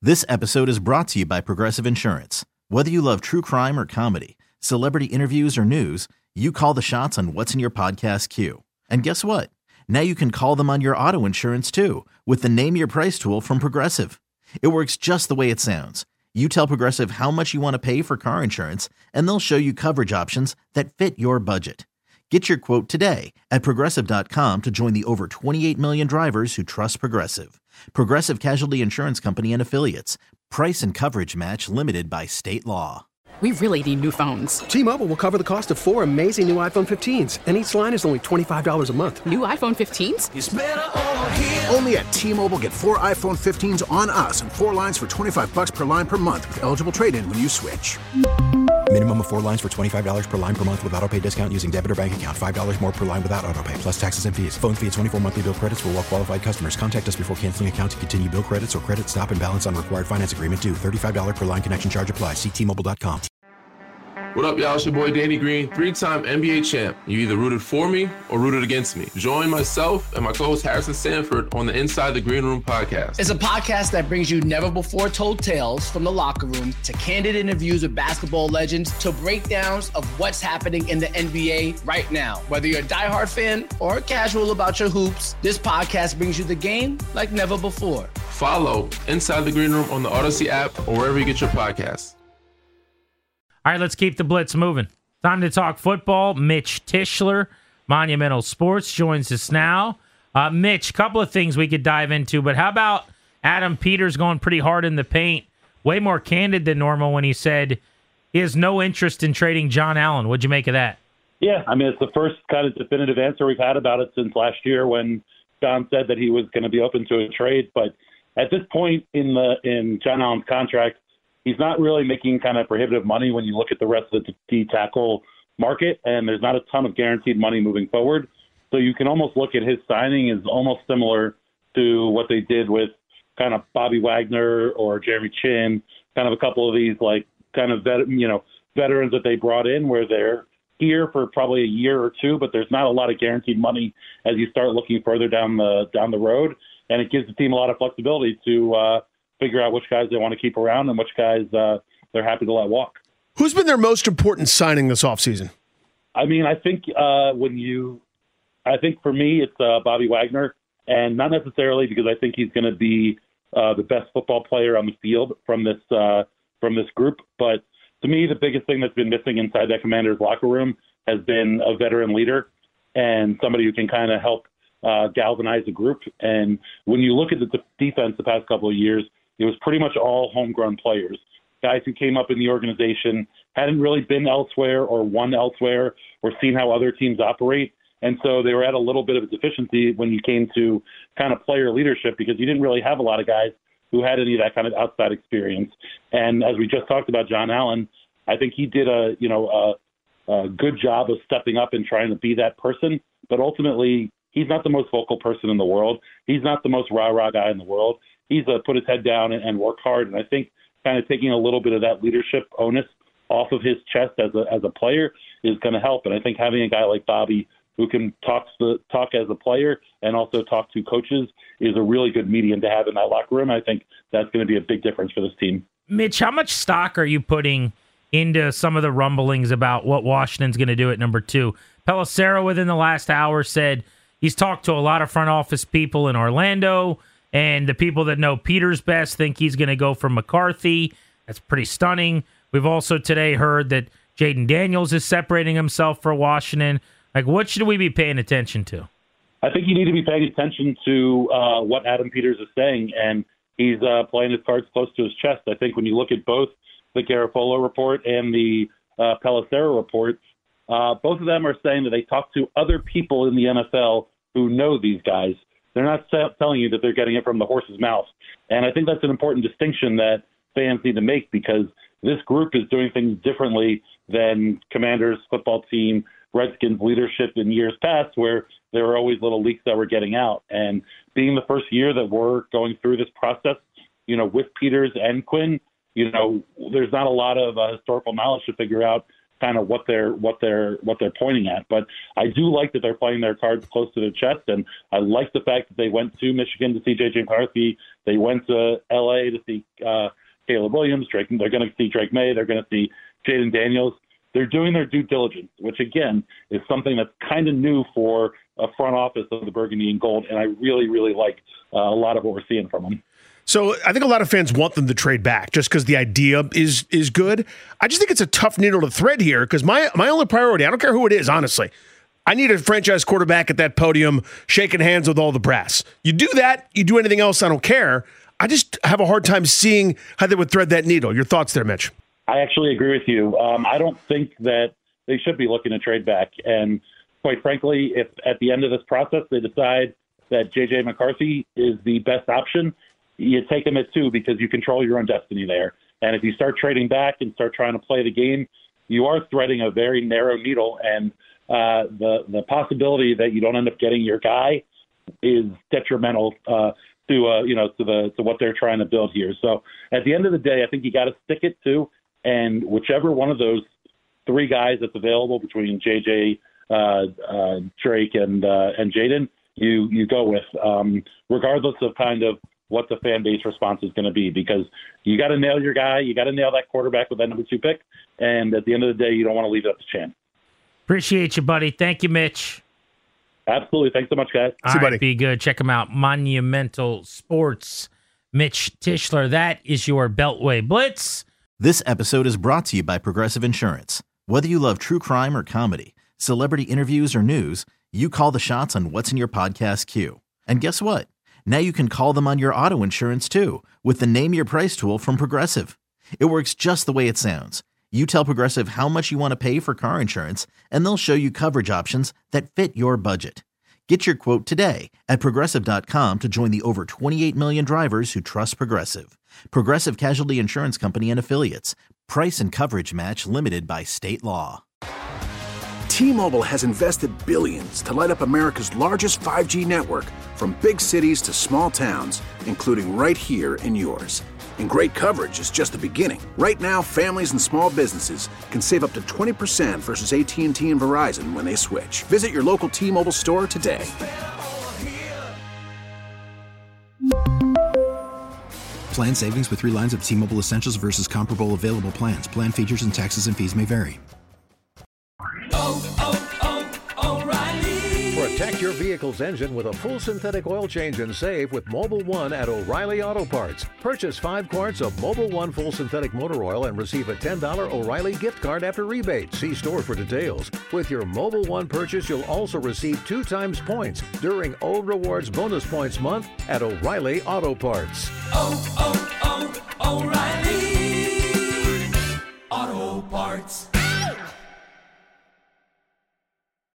This episode is brought to you by Progressive Insurance. Whether you love true crime or comedy, celebrity interviews or news, you call the shots on what's in your podcast queue. And guess what? Now you can call them on your auto insurance too with the Name Your Price tool from Progressive. It works just the way it sounds. You tell Progressive how much you want to pay for car insurance, and they'll show you coverage options that fit your budget. Get your quote today at Progressive.com to join the over 28 million drivers who trust Progressive. Progressive Casualty Insurance Company and Affiliates. Price and coverage match limited by state law. We really need new phones. T-Mobile will cover the cost of 4 amazing new iPhone 15s, and each line is only $25 a month. New iPhone 15s? It's better over here. Only at T-Mobile, get 4 iPhone 15s on us and 4 lines for $25 per line per month with eligible trade-in when you switch. Minimum of 4 lines for $25 per line per month with autopay discount using debit or bank account. $5 more per line without autopay, plus taxes and fees. Phone fee at 24 monthly bill credits for well-qualified customers. Contact us before canceling account to continue bill credits or credit stop and balance on required finance agreement due. $35 per line connection charge applies. See T-Mobile.com. What up, y'all? It's your boy Danny Green, 3-time NBA champ. You either rooted for me or rooted against me. Join myself and my co-host Harrison Sanford on the Inside the Green Room podcast. It's a podcast that brings you never-before-told tales from the locker room to candid interviews with basketball legends to breakdowns of what's happening in the NBA right now. Whether you're a diehard fan or casual about your hoops, this podcast brings you the game like never before. Follow Inside the Green Room on the Odyssey app or wherever you get your podcasts. All right, let's keep the blitz moving. Time to talk football. Mitch Tischler, Monumental Sports, joins us now. Mitch, a couple of things we could dive into, but how about Adam Peters going pretty hard in the paint? Way more candid than normal when he said he has no interest in trading John Allen. What'd you make of that? Yeah, I mean, it's the first kind of definitive answer we've had about it since last year when John said that he was going to be open to a trade. But at this point in John Allen's contract, he's not really making kind of prohibitive money when you look at the rest of the D tackle market, and there's not a ton of guaranteed money moving forward. So you can almost look at his signing as almost similar to what they did with kind of Bobby Wagner or Jeremy Chin, kind of a couple of these like kind of veterans that they brought in where they're here for probably a year or two, but there's not a lot of guaranteed money as you start looking further down the road, and it gives the team a lot of flexibility to figure out which guys they want to keep around and which guys they're happy to let walk. Who's been their most important signing this offseason? I mean, I think for me, it's Bobby Wagner, and not necessarily because I think he's going to be the best football player on the field from this group, but to me, the biggest thing that's been missing inside that Commanders locker room has been a veteran leader and somebody who can kind of help galvanize a group. And when you look at the defense the past couple of years, it was pretty much all homegrown players, guys who came up in the organization, hadn't really been elsewhere or won elsewhere or seen how other teams operate. And so they were at a little bit of a deficiency when you came to kind of player leadership because you didn't really have a lot of guys who had any of that kind of outside experience. And as we just talked about John Allen, I think he did a good job of stepping up and trying to be that person. But ultimately, he's not the most vocal person in the world. He's not the most rah-rah guy in the world. He's put his head down and worked hard. And I think kind of taking a little bit of that leadership onus off of his chest as a player is going to help. And I think having a guy like Bobby who can talk as a player and also talk to coaches is a really good medium to have in that locker room. I think that's going to be a big difference for this team. Mitch, how much stock are you putting into some of the rumblings about what Washington's going to do at number 2? Pelissero within the last hour said he's talked to a lot of front office people in Orlando, and the people that know Peters best think he's going to go for McCarthy. That's pretty stunning. We've also today heard that Jaden Daniels is separating himself for Washington. Like, what should we be paying attention to? I think you need to be paying attention to what Adam Peters is saying, and he's playing his cards close to his chest. I think when you look at both the Garofalo report and the Pelissero report, both of them are saying that they talk to other people in the NFL who know these guys. They're not telling you that they're getting it from the horse's mouth. And I think that's an important distinction that fans need to make because this group is doing things differently than Commanders football team, Redskins leadership in years past where there were always little leaks that were getting out. And being the first year that we're going through this process, with Peters and Quinn, there's not a lot of historical knowledge to figure out kind of what they're pointing at. But I do like that they're playing their cards close to their chest, and I like the fact that they went to Michigan to see J.J. McCarthy. They went to L.A. to see Caleb Williams. They're going to see Drake May. They're going to see Jaden Daniels. They're doing their due diligence, which, again, is something that's kind of new for a front office of the Burgundy and Gold, and I really, really like a lot of what we're seeing from them. So I think a lot of fans want them to trade back just because the idea is good. I just think it's a tough needle to thread here because my only priority, I don't care who it is, honestly, I need a franchise quarterback at that podium shaking hands with all the brass. You do that, you do anything else, I don't care. I just have a hard time seeing how they would thread that needle. Your thoughts there, Mitch? I actually agree with you. I don't think that they should be looking to trade back. And quite frankly, if at the end of this process they decide that J.J. McCarthy is the best option, you take him at 2 because you control your own destiny there. And if you start trading back and start trying to play the game, you are threading a very narrow needle. And the possibility that you don't end up getting your guy is detrimental to what they're trying to build here. So at the end of the day, I think you got to stick it to, and whichever one of those 3 guys that's available between JJ, Drake, and Jaden, you go with, regardless of kind of what the fan base response is going to be, because you got to nail your guy, you got to nail that quarterback with that number 2 pick, and at the end of the day, you don't want to leave it up to chance. Appreciate you, buddy. Thank you, Mitch. Absolutely. Thanks so much, guys. All right, buddy. Be good. Check him out. Monumental Sports. Mitch Tischler. That is your Beltway Blitz. This episode is brought to you by Progressive Insurance. Whether you love true crime or comedy, celebrity interviews or news, you call the shots on what's in your podcast queue. And guess what? Now you can call them on your auto insurance too with the Name Your Price tool from Progressive. It works just the way it sounds. You tell Progressive how much you want to pay for car insurance, and they'll show you coverage options that fit your budget. Get your quote today at Progressive.com to join the over 28 million drivers who trust Progressive. Progressive Casualty Insurance Company and Affiliates. Price and coverage match limited by state law. T-Mobile has invested billions to light up America's largest 5G network, from big cities to small towns, including right here in yours. And great coverage is just the beginning. Right now, families and small businesses can save up to 20% versus AT&T and Verizon when they switch. Visit your local T-Mobile store today. Plan savings with 3 lines of T-Mobile Essentials versus comparable available plans. Plan features and taxes and fees may vary. Protect your vehicle's engine with a full synthetic oil change and save with Mobil 1 at O'Reilly Auto Parts. Purchase 5 quarts of Mobil 1 full synthetic motor oil and receive a $10 O'Reilly gift card after rebate. See store for details. With your Mobil 1 purchase, you'll also receive 2 times points during O Rewards Bonus Points Month at O'Reilly Auto Parts. O'Reilly Auto Parts.